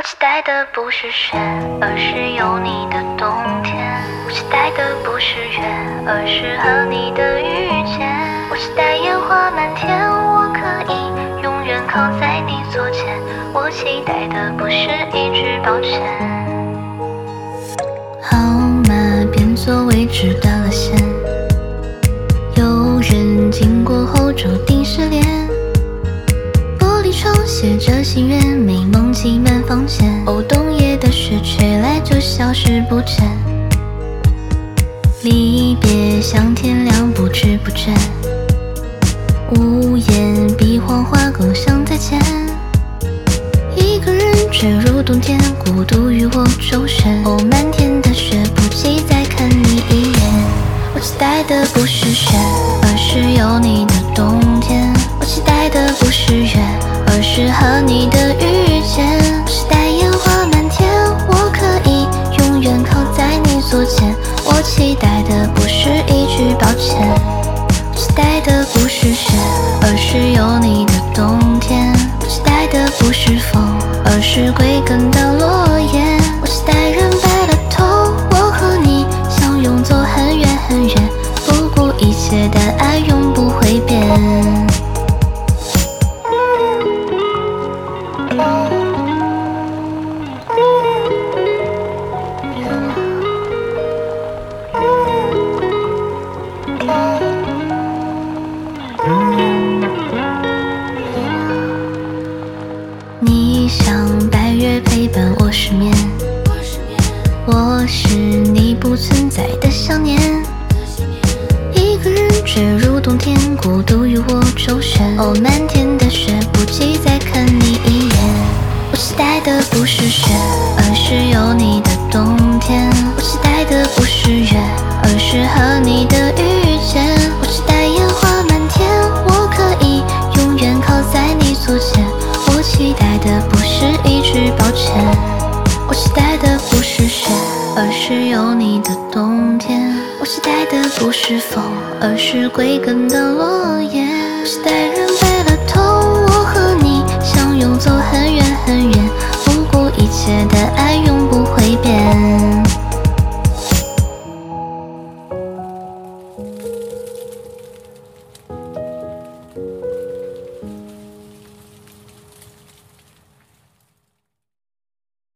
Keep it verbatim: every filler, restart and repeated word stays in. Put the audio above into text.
期待的不是雪，而是有你的冬天。我期待的不是月，而是和你的遇见。我期待烟花满天，我可以永远靠在你左肩。我期待的不是一句抱歉。号码变作未知的了线，有人经过后注定失联。玻璃窗写着心愿，美梦挤满房间。哦，冬夜的雪吹来就消失不见。离别像天亮，不知不觉。屋檐比黄花更像再见。一个人坠入冬天，孤独与我周旋。哦，漫天的雪，不及再看你一眼。我期待的不是雪，而是有你的冬天。我期待的不是月，而是和你的遇见。我期待烟花满天，我可以永远靠在你左肩。我期待的不是一句抱歉。我期待的不是雪，而是有你的冬天。我期待的不是风，而是归根的落叶。我期待人白了头，我和你相拥走很远很远，不顾一切的爱永不会变。你像白月陪伴我失眠，我是你不存在的想念。一个人坠入冬天，孤独与我周旋。哦，漫天的雪，不及再看你一眼。我期待的不是雪，而是有你的冬天。我期待的不是月，而是和你的遇见。我期待烟花满天，我可以永远靠在你左肩。我期待的不是一句抱歉。我期待的不是雪，而是有你的冬天。我期待的不是风，而是归根的落叶。我期待人白了头，我和你相拥走很远很远，不顾一切的爱永